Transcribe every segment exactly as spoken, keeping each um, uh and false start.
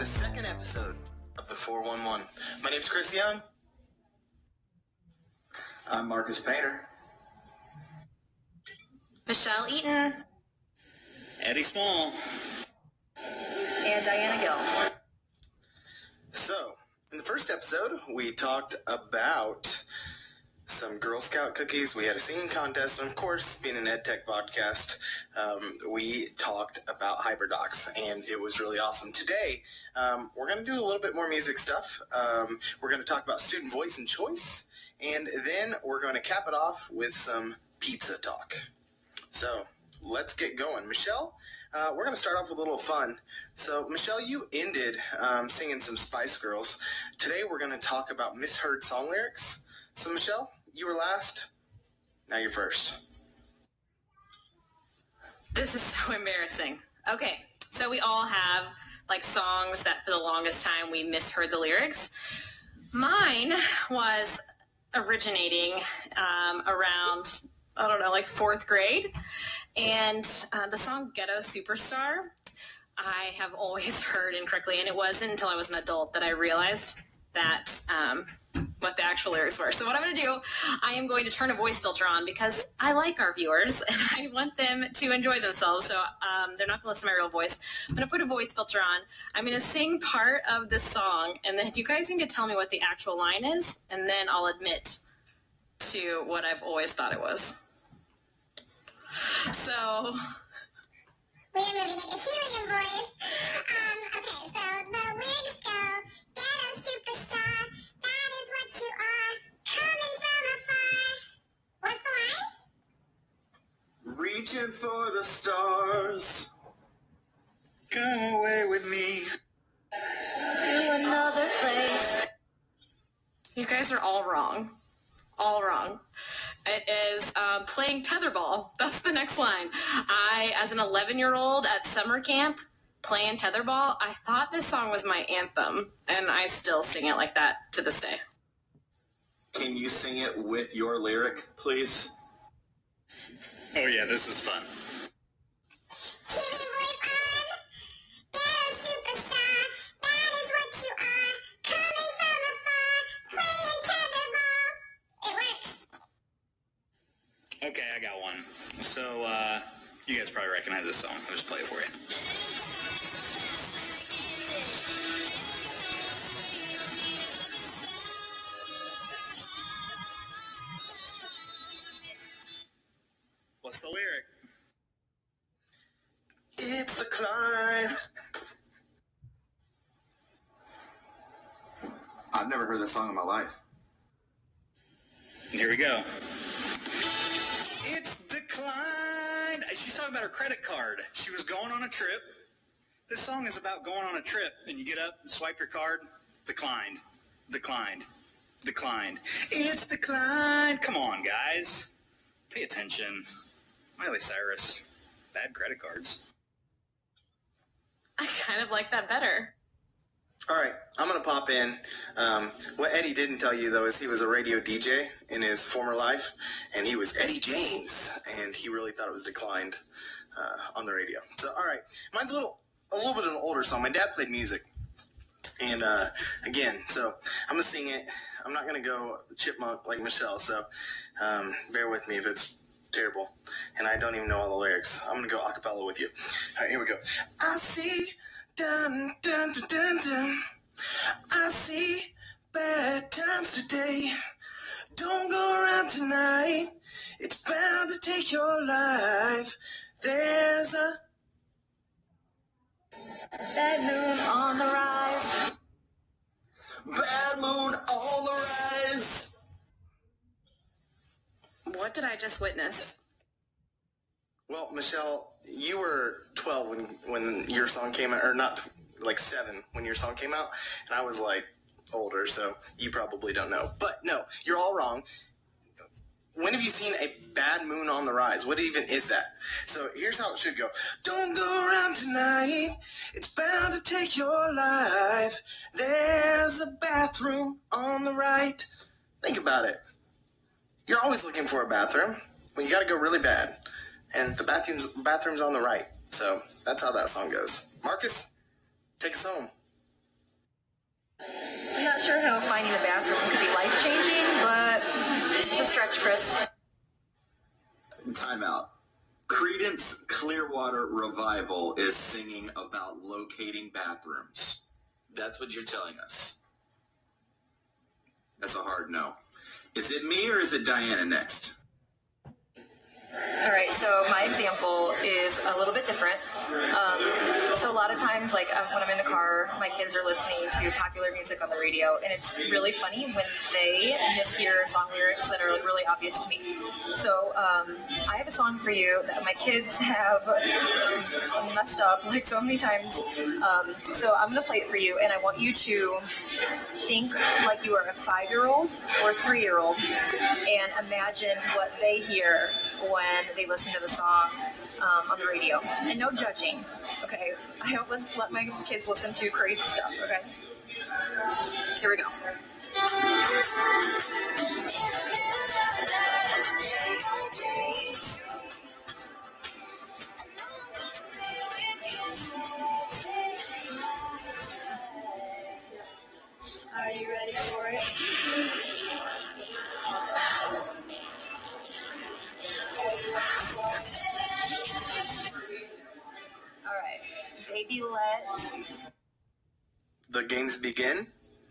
the second episode of the four one one. My name's Chris Young. I'm Marcus Painter. Michelle Eaton. Eddie Small. And Diana Gill. So, in the first episode, we talked about some Girl Scout cookies. We had a singing contest, and of course, being an EdTech podcast, um, we talked about HyperDocs, and it was really awesome. Today, um, we're going to do a little bit more music stuff. Um, we're going to talk about student voice and choice, and then we're going to cap it off with some pizza talk. So, let's get going. Michelle, uh, we're going to start off with a little fun. So, Michelle, you ended um, singing some Spice Girls. Today, we're going to talk about misheard song lyrics. So, Michelle, you were last. Now you're first. This is so embarrassing. Okay, so we all have, like, songs that for the longest time we misheard the lyrics. Mine was originating um, around, I don't know, like fourth grade. And uh, the song Ghetto Superstar, I have always heard incorrectly. And it wasn't until I was an adult that I realized that um, what the actual lyrics were. So what I'm going to do, I am going to turn a voice filter on because I like our viewers and I want them to enjoy themselves. So um, they're not going to listen to my real voice. I'm going to put a voice filter on. I'm going to sing part of this song, and then you guys need to tell me what the actual line is, and then I'll admit to what I've always thought it was. So... We're moving into helium voice. Um, okay, so the lyrics go, ghetto superstar, that is what you are, coming from afar. What's the line? Reaching for the stars. Come away with me. To another place. You guys are all wrong. All wrong. It is um, playing tetherball. That's the next line. I, as an eleven-year-old at summer camp, playing tetherball, I thought this song was my anthem, and I still sing it like that to this day. Can you sing it with your lyric, please? Oh yeah, this is fun. Helium voice on, ghetto superstar, that is what you are, coming from afar, playing tetherball. It works. Okay, I got one. So, uh, you guys probably recognize this song. I'll just play it for you. What's the lyric? It's the climb. I've never heard this song in my life. Here we go. It's declined. She's talking about her credit card. She was going on a trip. This song is about going on a trip, and you get up, swipe your card, declined, declined, declined. It's declined. Come on, guys. Pay attention. Miley Cyrus. Bad credit cards. I kind of like that better. All right, I'm going to pop in. Um, what Eddie didn't tell you, though, is he was a radio D J in his former life, and he was Eddie James, and he really thought it was declined uh, on the radio. So, all right, mine's a little, a little bit of an older song. My dad played music, and uh, again, so I'm going to sing it. I'm not going to go chipmunk like Michelle, so um, bear with me if it's terrible, and I don't even know all the lyrics. I'm going to go a cappella with you. All right, here we go. I see... Dun, dun, dun, dun, dun. I see bad times today. Don't go around tonight. It's bound to take your life. There's a Bad moon on the rise. bad moon on the rise. What did I just witness? Well, Michelle, you were twelve when when your song came out, or not, like seven when your song came out, and I was like older, so you probably don't know. But no, you're all wrong. When have you seen a bad moon on the rise? What even is that? So here's how it should go. Don't go around tonight. It's bound to take your life. There's a bathroom on the right. Think about it. You're always looking for a bathroom. Well, you got to go really bad. And the bathroom's, bathroom's on the right. So that's how that song goes. Marcus, take us home. I'm not sure how finding a bathroom could be life-changing, but it's a stretch, Chris. Time out. Creedence Clearwater Revival is singing about locating bathrooms. That's what you're telling us. That's a hard no. Is it me or is it Diana next? All right, so my example is a little bit different. Um, so a lot of times, like uh, when I'm in the car, my kids are listening to popular music on the radio, and it's really funny when they mishear song lyrics that are really obvious to me. So um, I have a song for you that my kids have messed up like so many times. Um, so I'm going to play it for you, and I want you to think like you are a five-year-old or a three-year-old and imagine what they hear when they listen to the song um, on the radio. And no judging, okay? I don't let let my kids listen to crazy stuff, okay? Here we go. Are you ready for it? All right, baby, let The games begin.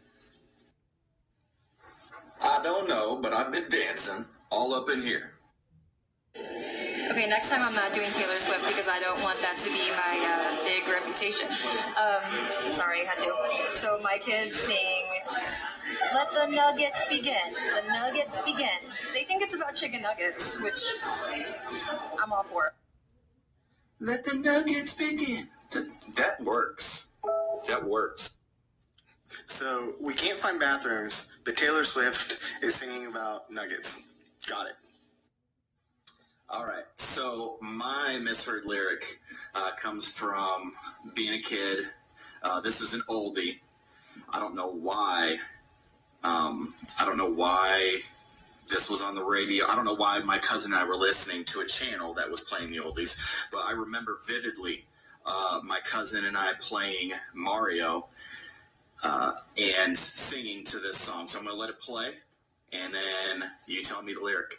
I don't know, but I've been dancing all up in here. Okay, next time I'm not doing Taylor Swift because I don't want that to be my uh, big reputation. Um, sorry, I had to. So my kids sing, "Let the Nuggets begin, the Nuggets begin." They think it's about chicken nuggets, which I'm all for. Let the Nuggets begin. That, that works. That works. So we can't find bathrooms, but Taylor Swift is singing about nuggets. Got it. All right. So my misheard lyric uh, comes from being a kid. Uh, this is an oldie. I don't know why. Um, I don't know why this was on the radio. I don't know why my cousin and I were listening to a channel that was playing the oldies, but I remember vividly uh, my cousin and I playing Mario uh, and singing to this song. So I'm going to let it play, and then you tell me the lyric.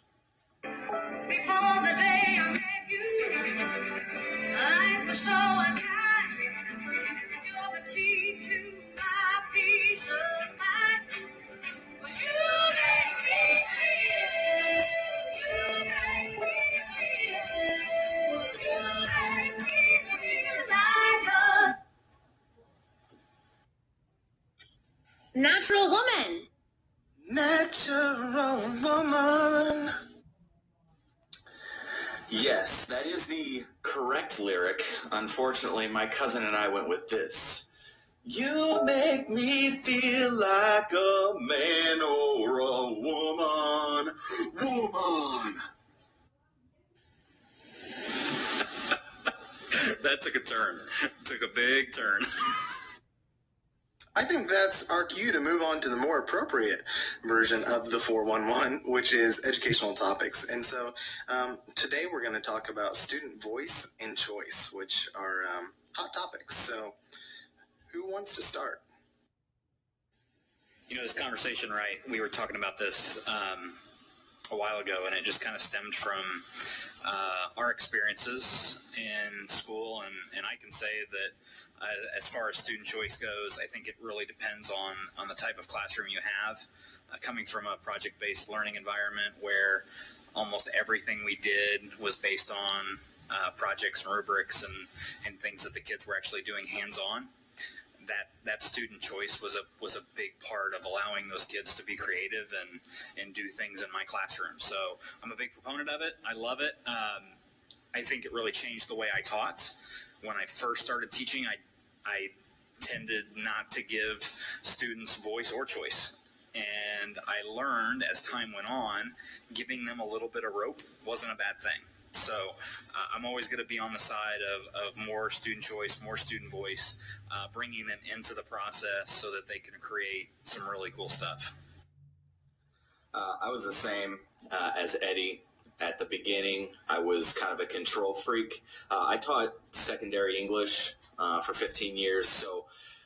Before the day I met you, life was so unkind. You're the key to my peace of mind. 'Cause you make me feel, you make me feel, you make me feel like a Natural Woman. Natural woman. Yes, that is the correct lyric. Unfortunately, my cousin and I went with this. You make me feel like a man or a woman. Woman! That took a turn. Took a big turn. I think that's our cue to move on to the more appropriate version of the four one one, which is educational topics. And so um, today we're going to talk about student voice and choice, which are um, hot topics. So who wants to start? You know, this conversation, right, we were talking about this um, a while ago, and it just kind of stemmed from uh, our experiences in school. And, and I can say that Uh, as far as student choice goes, I think it really depends on, on the type of classroom you have. Uh, coming from a project-based learning environment where almost everything we did was based on uh, projects and rubrics and, and things that the kids were actually doing hands-on, that that student choice was a was a big part of allowing those kids to be creative and, and do things in my classroom. So I'm a big proponent of it. I love it. Um, I think it really changed the way I taught. When I first started teaching, I I tended not to give students voice or choice. And I learned as time went on, giving them a little bit of rope wasn't a bad thing. So uh, I'm always going to be on the side of, of more student choice, more student voice, uh, bringing them into the process so that they can create some really cool stuff. Uh, I was the same uh, as Eddie. At the beginning, I was kind of a control freak. Uh, I taught secondary English uh, for fifteen years, so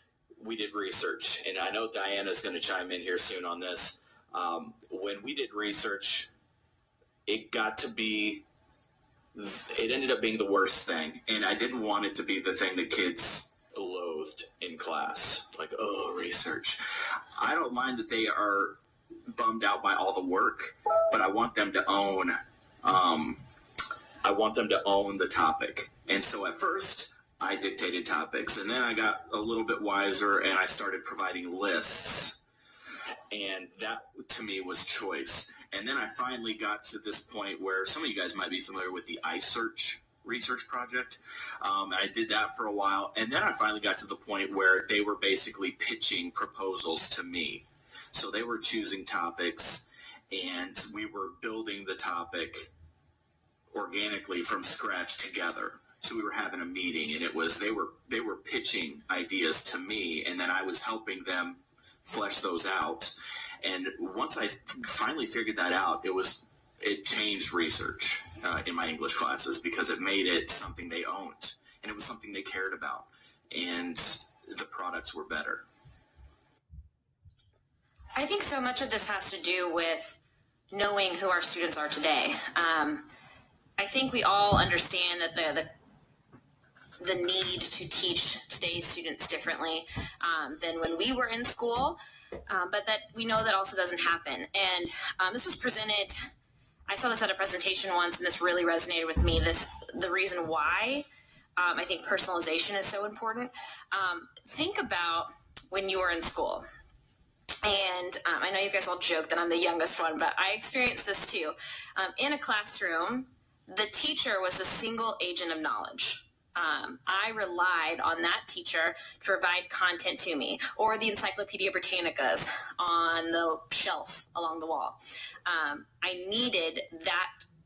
we did research, and I know Diana's going to chime in here soon on this. Um, when we did research, it got to be, it ended up being the worst thing, and I didn't want it to be the thing that kids loathed in class. Like, oh, research. I don't mind that they are bummed out by all the work, but I want them to own, um, I want them to own the topic. And so at first, I dictated topics, and then I got a little bit wiser, and I started providing lists, and that, to me, was choice. And then I finally got to this point where some of you guys might be familiar with the iSearch research project. Um, I did that for a while, and then I finally got to the point where they were basically pitching proposals to me. So they were choosing topics, and we were building the topic organically from scratch together. So we were having a meeting, and it was they were they were pitching ideas to me, and then I was helping them flesh those out. And once I finally figured that out, it was it changed research uh, in my English classes, because it made it something they owned, and it was something they cared about, and the products were better. I think so much of this has to do with knowing who our students are today. Um, I think we all understand that the, the the need to teach today's students differently um, than when we were in school, um, but that we know that also doesn't happen. And um, this was presented, I saw this at a presentation once, and this really resonated with me. This the reason why um, I think personalization is so important. Um, think about when you were in school. And um, I know you guys all joke that I'm the youngest one, but I experienced this too. Um, in a classroom, the teacher was the single agent of knowledge. Um, I relied on that teacher to provide content to me, or the Encyclopedia Britannicas on the shelf along the wall. Um, I needed that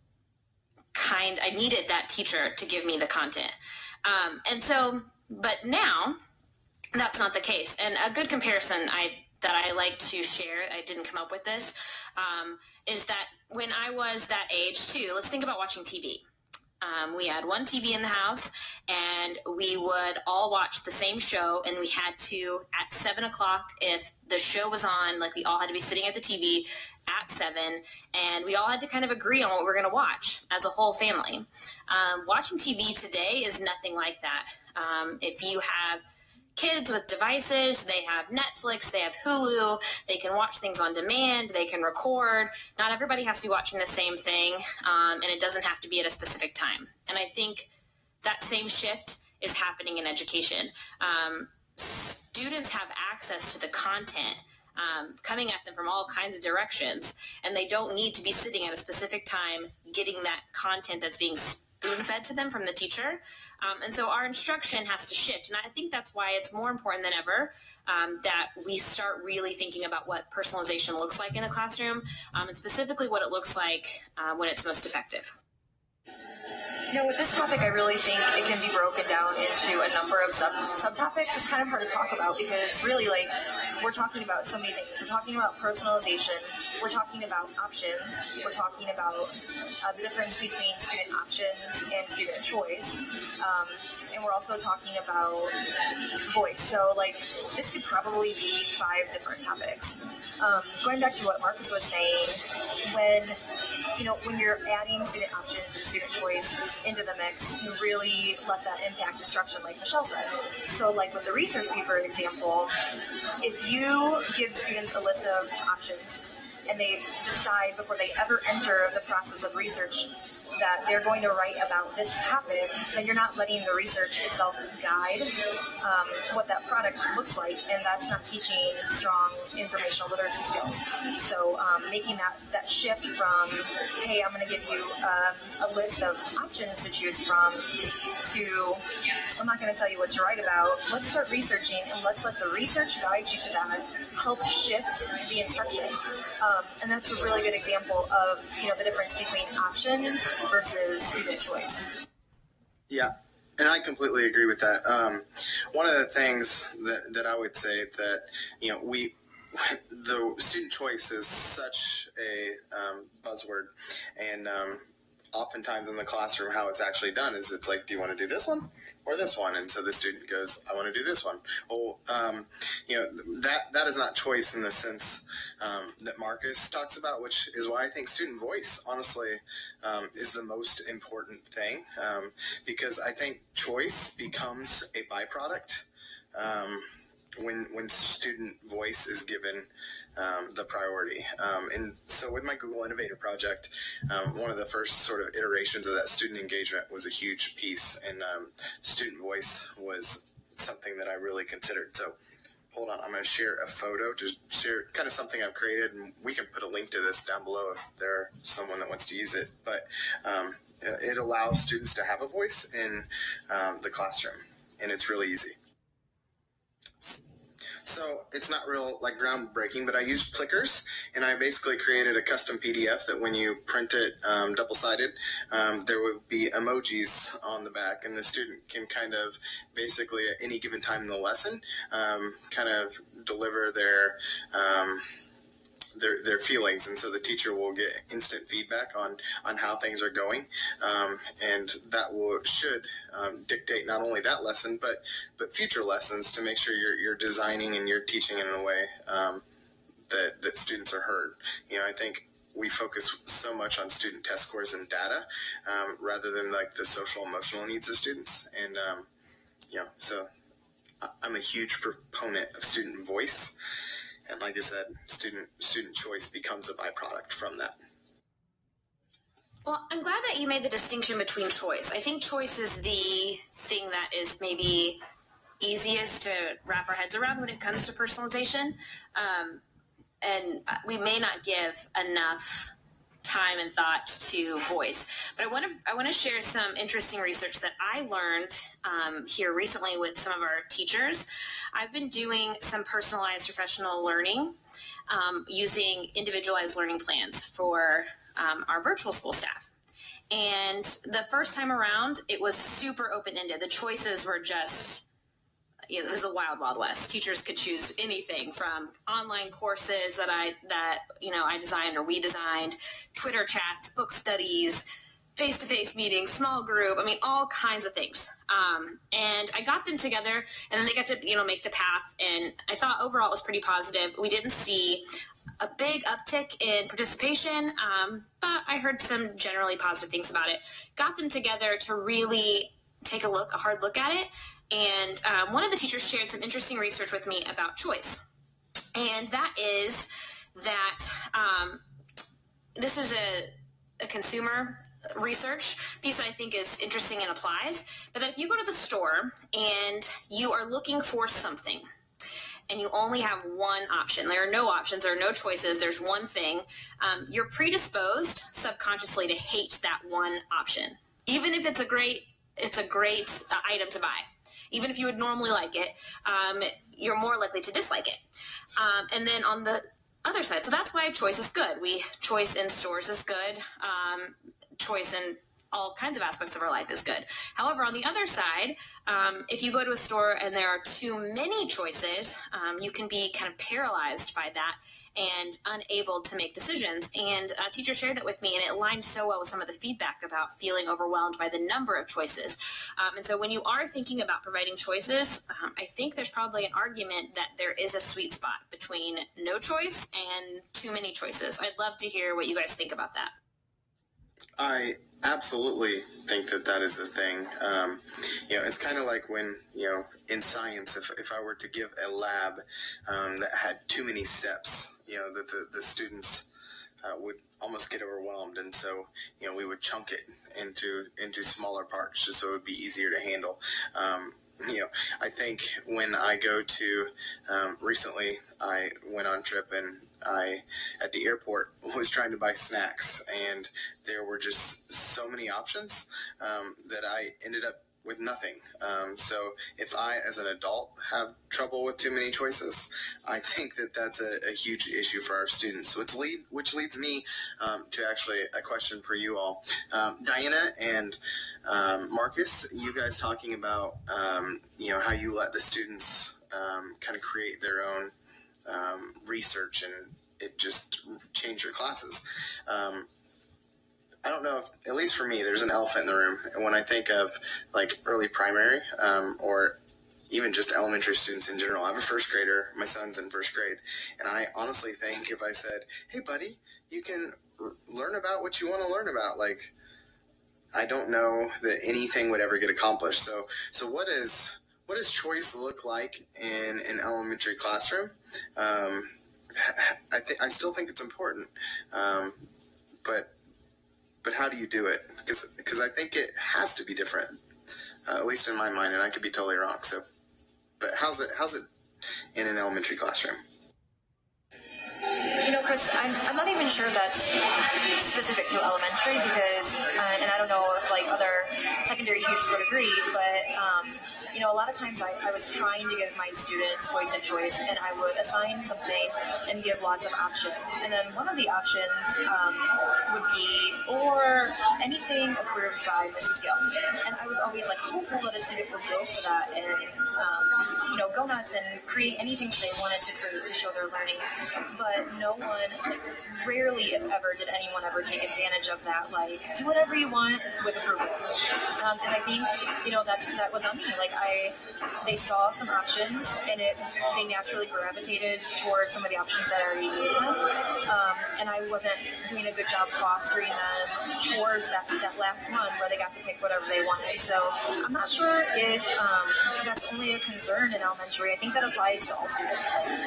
kind, I needed that teacher to give me the content. Um, and so, but now that's not the case. And a good comparison I that I like to share, I didn't come up with this, um, is that when I was that age too, let's think about watching T V. Um, we had one T V in the house, and we would all watch the same show, and we had to, at seven o'clock, if the show was on, like we all had to be sitting at the T V at seven, and we all had to kind of agree on what we were going to watch as a whole family. Um, watching T V today is nothing like that. Um, if you have kids with devices, they have Netflix, they have Hulu, they can watch things on demand, they can record. Not everybody has to be watching the same thing, um, and it doesn't have to be at a specific time. And I think that same shift is happening in education. Um, students have access to the content um, coming at them from all kinds of directions, and they don't need to be sitting at a specific time getting that content that's being spoon-fed to them from the teacher. Um, and so our instruction has to shift. And I think that's why it's more important than ever um, that we start really thinking about what personalization looks like in a classroom, um, and specifically what it looks like uh, when it's most effective. You know, with this topic, I really think it can be broken down into a number of sub subtopics. It's kind of hard to talk about because really, like, we're talking about so many things. We're talking about personalization. We're talking about options. We're talking about uh, the difference between student options and student choice. Um, and we're also talking about voice. So, like, this could probably be five different topics. Um, going back to what Marcus was saying, when, you know, when you're adding student options and student choice into the mix, you really let that impact instruction, like Michelle said. So, like with the research paper example, if you give students a list of options and they decide before they ever enter the process of research that they're going to write about this topic, then you're not letting the research itself guide um, what that product looks like, and that's not teaching strong informational literacy skills. So um, making that, that shift from, hey, I'm going to give you um, a list of options to choose from, to, I'm not going to tell you what to write about. Let's start researching, and let's let the research guide you to that, help shift the instruction. Um, and that's a really good example of, you know, the difference between options versus student choice. Yeah, and I completely agree with that. Um, one of the things that, that I would say that, you know, we, the student choice is such a um, buzzword, and um, oftentimes in the classroom, how it's actually done is it's like, do you want to do this one or this one? And so the student goes, I want to do this one. Well, um, you know, that, that is not choice in the sense um, that Marcus talks about, which is why I think student voice, honestly, um, is the most important thing, um, because I think choice becomes a byproduct um, when, when student voice is given Um, the priority. Um, and so with my Google Innovator project, um, one of the first sort of iterations of that student engagement was a huge piece, and um, student voice was something that I really considered. So hold on, I'm going to share a photo, just share kind of something I've created, and we can put a link to this down below if there's someone that wants to use it. But um, it allows students to have a voice in um, the classroom, and it's really easy. So it's not real like groundbreaking, but I used Plickers, and I basically created a custom P D F that when you print it um, double-sided, um, there would be emojis on the back, and the student can kind of basically at any given time in the lesson um, kind of deliver their um, their their feelings, and so the teacher will get instant feedback on on how things are going, um, and that will should um, dictate not only that lesson but but future lessons to make sure you're you're designing and you're teaching in a way um, that that students are heard. You know, I think we focus so much on student test scores and data um, rather than like the social emotional needs of students, and um, you know, so I'm a huge proponent of student voice. And like I said, student student choice becomes a byproduct from that. Well, I'm glad that you made the distinction between choice. I think choice is the thing that is maybe easiest to wrap our heads around when it comes to personalization. Um, and we may not give enough time and thought to voice. But I want to I want to share some interesting research that I learned um, here recently with some of our teachers. I've been doing some personalized professional learning um, using individualized learning plans for um, our virtual school staff. And the first time around, it was super open-ended. The choices were just, you know, it was the wild, wild west. Teachers could choose anything from online courses that I, that, you know, I designed or we designed, Twitter chats, book studies, face-to-face meetings, small group, I mean, all kinds of things. Um, and I got them together, and then they got to, you know, make the path, and I thought overall it was pretty positive. We didn't see a big uptick in participation, um, but I heard some generally positive things about it. Got them together to really take a look, a hard look at it, and um, one of the teachers shared some interesting research with me about choice, and that is that um, this is a, a consumer research piece that I think is interesting and applies, but that if you go to the store and you are looking for something and you only have one option, there are no options, there are no choices, there's one thing, um, you're predisposed subconsciously to hate that one option. Even if it's a great, it's a great uh, item to buy. Even if you would normally like it, um, you're more likely to dislike it. Um, and then on the other side, so that's why choice is good. We choice in stores is good. Um, choice in all kinds of aspects of our life is good. However, on the other side, um, if you go to a store and there are too many choices, um, you can be kind of paralyzed by that and unable to make decisions. And a teacher shared that with me, and it aligned so well with some of the feedback about feeling overwhelmed by the number of choices. Um, and so when you are thinking about providing choices, um, I think there's probably an argument that there is a sweet spot between no choice and too many choices. I'd love to hear what you guys think about that. I absolutely think that that is the thing. Um, you know, it's kind of like when, you know, in science, if, if I were to give a lab um, that had too many steps, you know, that the, the students uh, would almost get overwhelmed. And so, you know, we would chunk it into, into smaller parts just so it would be easier to handle. Um, you know, I think when I go to, um, recently I went on trip and I, at the airport, was trying to buy snacks, and there were just so many options um, that I ended up with nothing. Um, so if I, as an adult, have trouble with too many choices, I think that that's a, a huge issue for our students, which, lead, which leads me um, to actually a question for you all. Um, Diana and um, Marcus, you guys talking about, um, you know, how you let the students um, kind of create their own Um, research and it just changed your classes. Um, I don't know if, at least for me, there's an elephant in the room. And when I think of like early primary um, or even just elementary students in general, I have a first grader. My son's in first grade. And I honestly think if I said, hey, buddy, you can r- learn about what you want to learn about, like, I don't know that anything would ever get accomplished. So, so what is, what does choice look like in an elementary classroom? Um, I think, I still think it's important. Um, but, but how do you do it? Because, because I think it has to be different, uh, at least in my mind, and I could be totally wrong. So, but how's it, how's it in an elementary classroom? You know, Chris, I'm, I'm not even sure that's specific to elementary because, uh, and I don't know if like other secondary teachers would agree, but, um, you know, a lot of times I, I was trying to give my students voice and choice, and I would assign something and give lots of options. And then one of the options um, would be, or anything approved by Missus Gill. And I was always like, oh, cool, let a student would go for that and, um, you know, go nuts and create anything that they wanted to create to show their learning. But no one, like, rarely, if ever, did anyone ever take advantage of that. Like, do whatever you want with approval. Um, and I think, you know, that's, that was on me. Like, I, they saw some options, and it, they naturally gravitated towards some of the options that I already gave them. Um, and I wasn't doing a good job fostering them towards that, that last one where they got to pick whatever they wanted. So I'm not sure if um, that's only a concern in elementary. I think that applies to all students.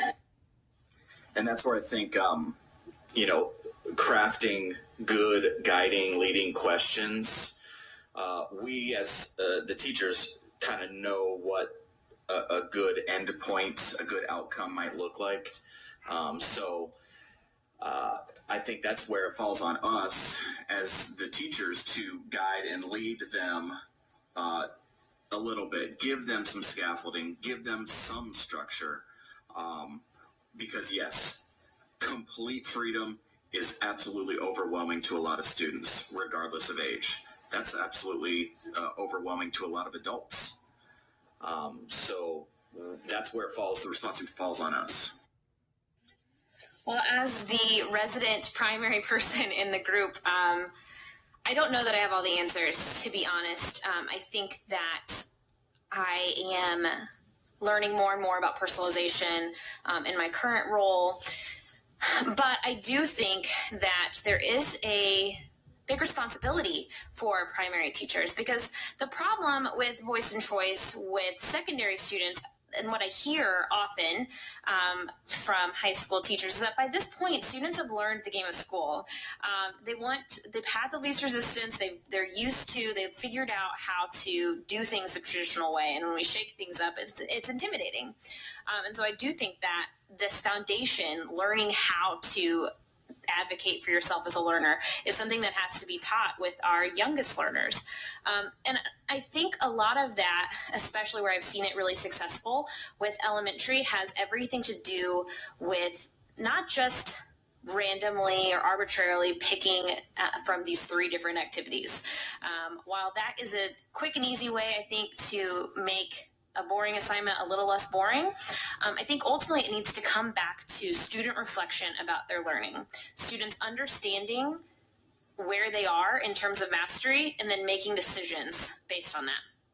And that's where I think, um, you know, crafting good, guiding, leading questions, uh, we as uh, the teachers kind of know what a, a good end point, a good outcome might look like. Um, so uh, I think that's where it falls on us as the teachers to guide and lead them uh, a little bit, give them some scaffolding, give them some structure. Um, Because, yes, complete freedom is absolutely overwhelming to a lot of students, regardless of age. That's absolutely uh, overwhelming to a lot of adults. Um, so that's where it falls. The responsibility falls on us. Well, as the resident primary person in the group, um, I don't know that I have all the answers, to be honest. Um, I think that I am learning more and more about personalization um, in my current role. But I do think that there is a big responsibility for primary teachers, because the problem with voice and choice with secondary students, and what I hear often um, from high school teachers, is that by this point, students have learned the game of school. Um, they want the path of least resistance. They've, they're used to, they've figured out how to do things the traditional way. And when we shake things up, it's, it's intimidating. Um, and so I do think that this foundation, learning how to advocate for yourself as a learner, is something that has to be taught with our youngest learners. Um, and I think a lot of that, especially where I've seen it really successful with elementary, has everything to do with not just randomly or arbitrarily picking uh, from these three different activities. Um, while that is a quick and easy way, I think, to make a boring assignment a little less boring, um, I think ultimately it needs to come back to student reflection about their learning, students understanding where they are in terms of mastery, and then making decisions based on that.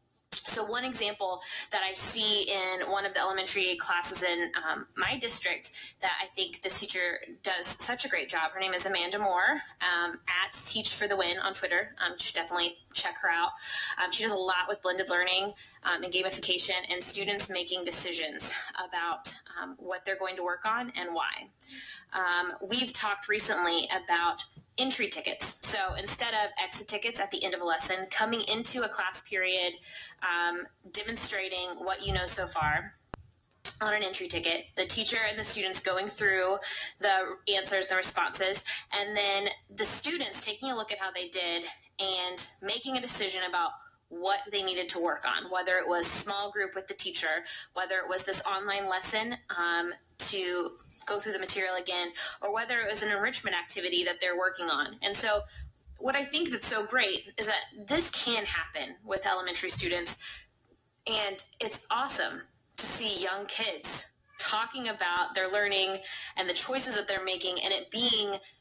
So one example that I see in one of the elementary classes in um, my district that I think this teacher does such a great job, her name is Amanda Moore, um, at Teach for the Win on Twitter. Um, you should definitely check her out. Um, she does a lot with blended learning um, and gamification, and students making decisions about um, what they're going to work on and why. Um, we've talked recently about entry tickets. So instead of exit tickets at the end of a lesson, coming into a class period, um, demonstrating what you know so far on an entry ticket, the teacher and the students going through the answers, the responses, and then the students taking a look at how they did and making a decision about what they needed to work on, whether it was small group with the teacher, whether it was this online lesson um, to go through the material again, or whether it was an enrichment activity that they're working on. And so what I think that's so great is that this can happen with elementary students, and it's awesome to see young kids talking about their learning and the choices that they're making, and it being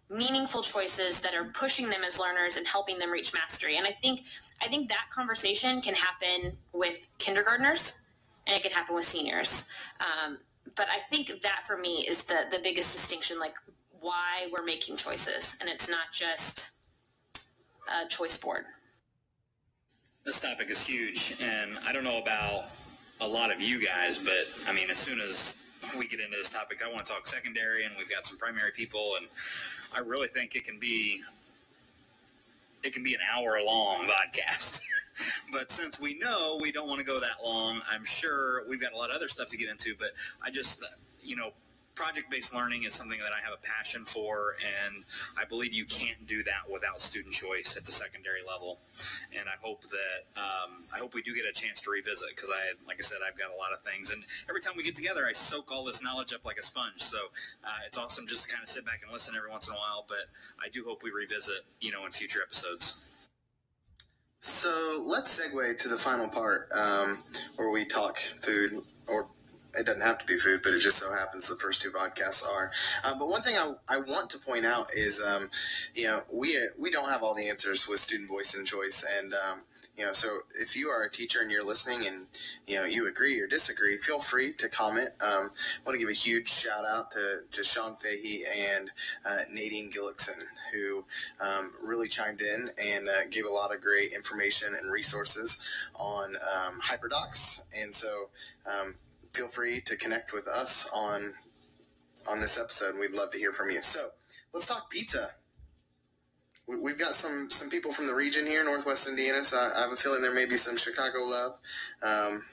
meaningful choices that are pushing them as learners and helping them reach mastery. And I think I think that conversation can happen with kindergartners, and it can happen with seniors. Um, but I think that for me is the the biggest distinction, like why we're making choices, and it's not just a choice board. This topic is huge, and I don't know about a lot of you guys, but I mean, as soon as we get into this topic, I want to talk secondary, and we've got some primary people, and I really think it can be it can be an hour long podcast. But since we know we don't want to go that long, I'm sure we've got a lot of other stuff to get into, but I just, you know, project-based learning is something that I have a passion for, and I believe you can't do that without student choice at the secondary level. And I hope that um, I hope we do get a chance to revisit, because I, like I said, I've got a lot of things, and every time we get together, I soak all this knowledge up like a sponge. So uh, it's awesome just to kind of sit back and listen every once in a while. But I do hope we revisit, you know, in future episodes. So let's segue to the final part, um, where we talk food, or it doesn't have to be food, but it just so happens the first two podcasts are. Um, but one thing I, I want to point out is, um, you know, we we don't have all the answers with student voice and choice. And, um, you know, so if you are a teacher and you're listening and, you know, you agree or disagree, feel free to comment. Um, I want to give a huge shout out to, to Sean Fahey and uh, Nadine Gillickson, who um, really chimed in and uh, gave a lot of great information and resources on um, HyperDocs. And so, um, feel free to connect with us on on this episode. We'd love to hear from you. So let's talk pizza. We, we've got some some people from the region here, Northwest Indiana, so I, I have a feeling there may be some Chicago love. Um,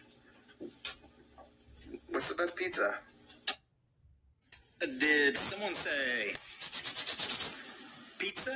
what's the best pizza? Did someone say pizza?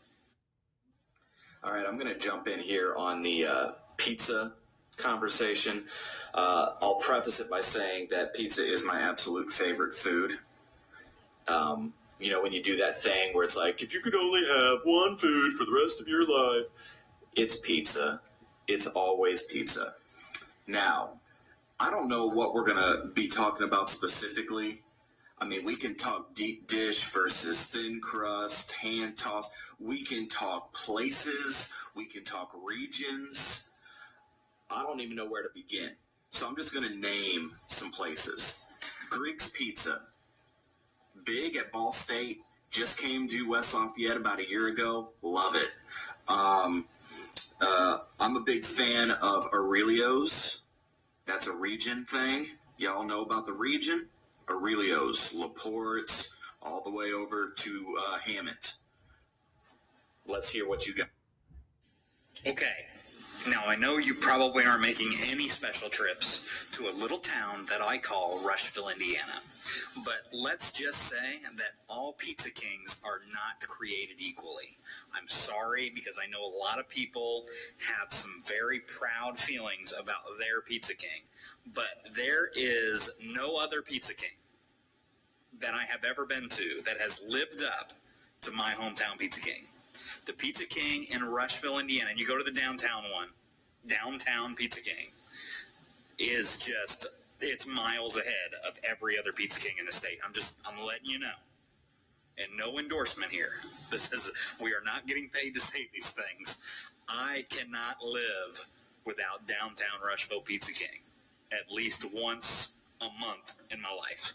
All right, I'm going to jump in here on the uh, pizza conversation. Uh, I'll preface it by saying that pizza is my absolute favorite food. Um, you know, when you do that thing where it's like, if you could only have one food for the rest of your life, it's pizza. It's always pizza. Now, I don't know what we're going to be talking about specifically. I mean, we can talk deep dish versus thin crust, hand toss. We can talk places. We can talk regions. I don't even know where to begin. So I'm just going to name some places. Greek's Pizza. Big at Ball State. Just came to West Lafayette about a year ago. Love it. Um, uh, I'm a big fan of Aurelio's. That's a region thing. Y'all know about the region? Aurelio's, LaPorte, all the way over to uh, Hammond. Let's hear what you got. Okay. Now, I know you probably aren't making any special trips to a little town that I call Rushville, Indiana. But let's just say that all Pizza Kings are not created equally. I'm sorry, because I know a lot of people have some very proud feelings about their Pizza King. But there is no other Pizza King that I have ever been to that has lived up to my hometown Pizza King. The Pizza King in Rushville, Indiana, and you go to the downtown one, downtown Pizza King, is just, it's miles ahead of every other Pizza King in the state. I'm just, I'm letting you know. And no endorsement here. This is, we are not getting paid to say these things. I cannot live without downtown Rushville Pizza King at least once a month in my life.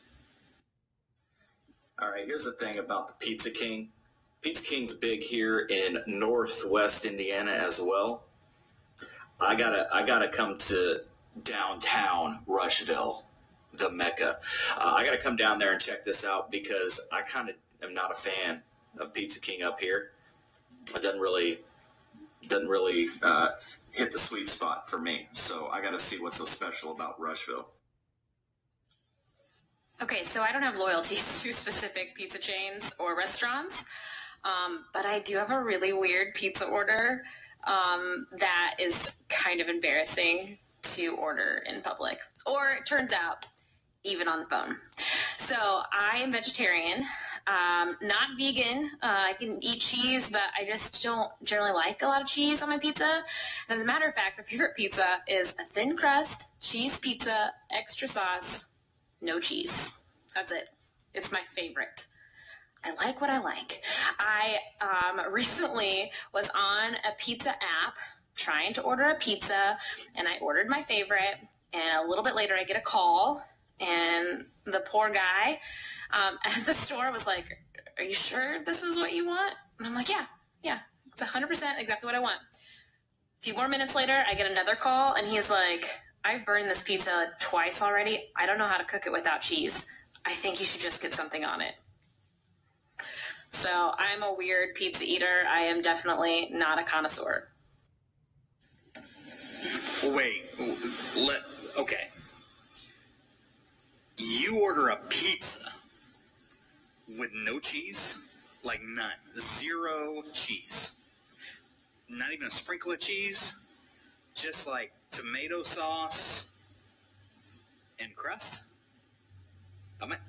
All right, here's the thing about the Pizza King. Pizza King's big here in Northwest Indiana as well. I gotta, I gotta come to downtown Rushville, the Mecca. Uh, I gotta come down there and check this out because I kind of am not a fan of Pizza King up here. It doesn't really, doesn't really uh, hit the sweet spot for me. So I gotta see what's so special about Rushville. Okay, so I don't have loyalties to specific pizza chains or restaurants, um, but I do have a really weird pizza order um, that is kind of embarrassing to order in public, or it turns out even on the phone. So I am vegetarian, um, not vegan. Uh, I can eat cheese, but I just don't generally like a lot of cheese on my pizza. And as a matter of fact, my favorite pizza is a thin crust, cheese pizza, extra sauce, no cheese. That's it. It's my favorite. I like what I like. I um, recently was on a pizza app trying to order a pizza, and I ordered my favorite, and a little bit later I get a call, and the poor guy um, at the store was like, are you sure this is what you want? And I'm like, yeah, yeah, it's one hundred percent exactly what I want. A few more minutes later, I get another call, and he's like, I've burned this pizza twice already. I don't know how to cook it without cheese. I think you should just get something on it. So I'm a weird pizza eater. I am definitely not a connoisseur. Wait, let, okay. You order a pizza with no cheese? Like none. Zero cheese. Not even a sprinkle of cheese? Just like tomato sauce and crust? I mean,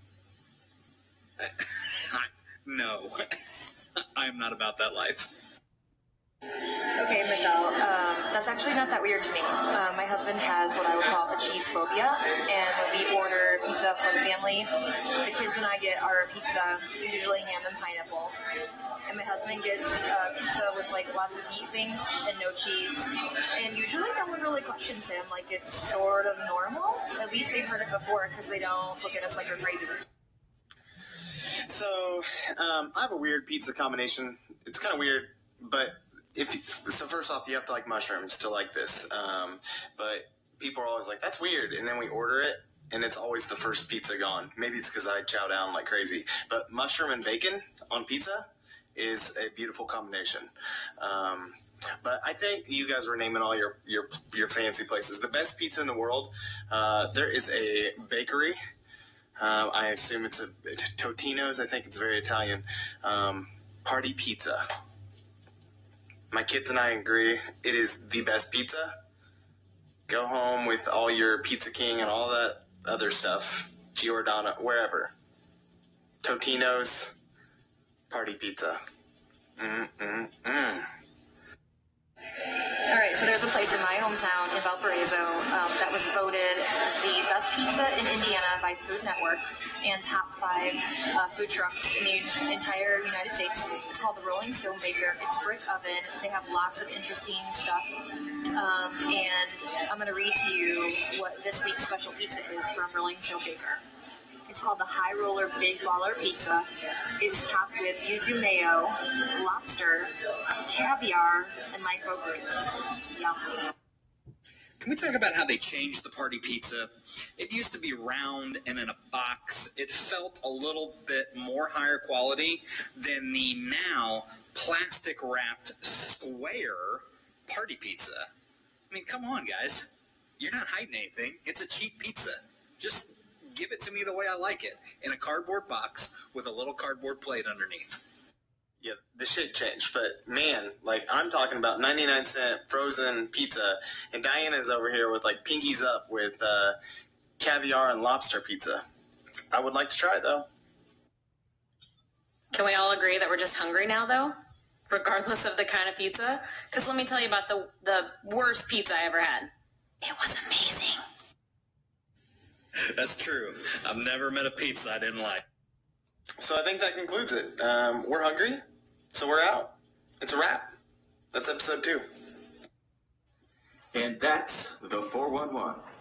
no. I'm not about that life. Okay, Michelle, um, that's actually not that weird to me. Uh, my husband has what I would call a cheese phobia, and when we order pizza for the family, the kids and I get our pizza, usually ham and pineapple, and my husband gets uh, pizza with like lots of meat things and no cheese, and usually no one really questions him, like it's sort of normal. At least they've heard it before because they don't look at us like we're crazy. So, um, I have a weird pizza combination. It's kind of weird, but if you, so first off, you have to like mushrooms to like this. Um, but people are always like, that's weird. And then we order it, and it's always the first pizza gone. Maybe it's because I chow down like crazy. But mushroom and bacon on pizza is a beautiful combination. Um, but I think you guys were naming all your, your, your fancy places. The best pizza in the world, uh, there is a bakery. Um, I assume it's a it's Totino's. I think it's very Italian. Um, Party Pizza. My kids and I agree it is the best pizza. Go home with all your Pizza King and all that other stuff. Giordano, wherever. Totino's. Party Pizza. Mm-mm-mm. All right, so there's a place in my hometown in Valparaiso um, that was voted the best pizza in Indiana by Food Network and top five uh, food trucks in the entire United States. It's called the Rolling Stone Baker. It's brick oven. They have lots of interesting stuff. Um, and I'm going to read to you what this week's special pizza is from Rolling Stone Baker. It's called the High Roller Big Baller Pizza. It's topped with yuzu mayo, lobster, caviar, and microgreens. Yum. Can we talk about how they changed the party pizza? It used to be round and in a box. It felt a little bit more higher quality than the now plastic-wrapped square party pizza. I mean, come on, guys. You're not hiding anything. It's a cheap pizza. Just give it to me the way I like it, in a cardboard box with a little cardboard plate underneath. Yeah, the shit changed, but man, like I'm talking about ninety-nine cent frozen pizza, and Diana's over here with like pinkies up with uh, caviar and lobster pizza. I would like to try it though. Can we all agree that we're just hungry now, though? Regardless of the kind of pizza? Because let me tell you about the, the worst pizza I ever had. It was amazing. That's true. I've never met a pizza I didn't like. So I think that concludes it. Um, we're hungry, so we're out. It's a wrap. That's episode two. And that's the four one one.